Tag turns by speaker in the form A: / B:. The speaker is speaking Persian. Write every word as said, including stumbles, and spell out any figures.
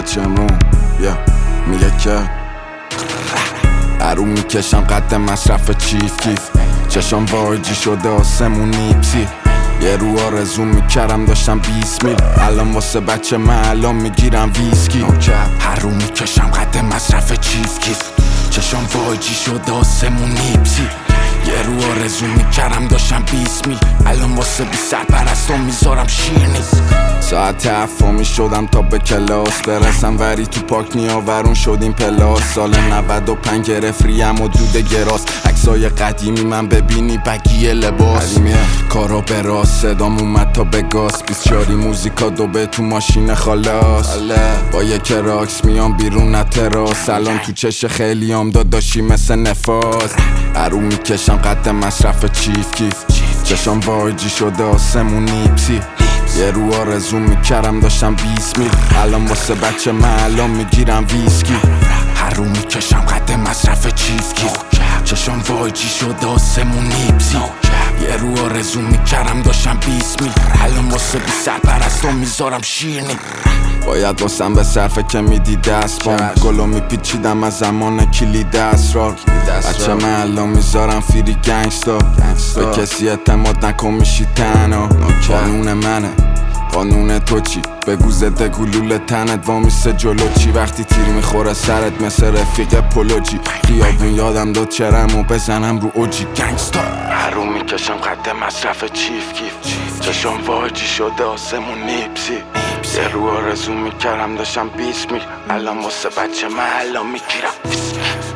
A: بچه امرون یا میگه که ارو میکشم قد مصرف چیف کیف چشم وارجی شده آسمون نیپسی یه رو آرزو میکرم داشتم بیست میل الان واسه بچه من الان میگیرم ویسکی هر رو میکشم قد مصرف چیف کیف چشم وارجی شده آسمون نیپسی یه رو آرزو میکرم داشتم بیست میل الان واسه بی سرپرستان میذارم شیرنی ساعت هفت شدم تا به کلاس برسم وری تو پاک نیاورون شدیم پلاس سال نود و پنج گرفت ریم و دود گراس عکسای قدیمی من ببینی بگی لباس کارا به راست صدام اومد تا به گاز بیست چاری موزیکا دوبه تو ماشین خلاص با یک راکس میام بیرون نه تراس الان تو چش خیلی هم داداشی مثل نفاس ارو میکشم قد مصرف چیف کیف چشم وارجی شده آسمون نیپسی یه رو آرزو میکرم داشتم بیست میل الان واسه بچه من الان میگیرم ویسکی هر رو میکشم قد مصرف چیف کیف چشم وارجی شده آسمون نیپسی یه رو آرزو میکرم داشتم بیست میل الان واسه بی سرپرستان میذارم شیرنی باید واسم به صرفه که میدی دست بام گلو میپیچیدم از زمان کلید اسرار بچه من الان میذارم فیری گنگستا به کسی اعتماد نکن میشی تنها قانون منه قانون تو چی بگو زده گلوله تنت وامیسه جلو چی وقتی تیر میخوره سرت مثل رفیق پولوجی خیابون یادم داد چرمو بزنم رو اوجی گنگستا هر رو میکشم قد مصرف چیف کیف چشم واجی شده آسمون نیپسی یه رو آرزو میکرم داشتم بیست میل الان واسه بچه من الان میگیرم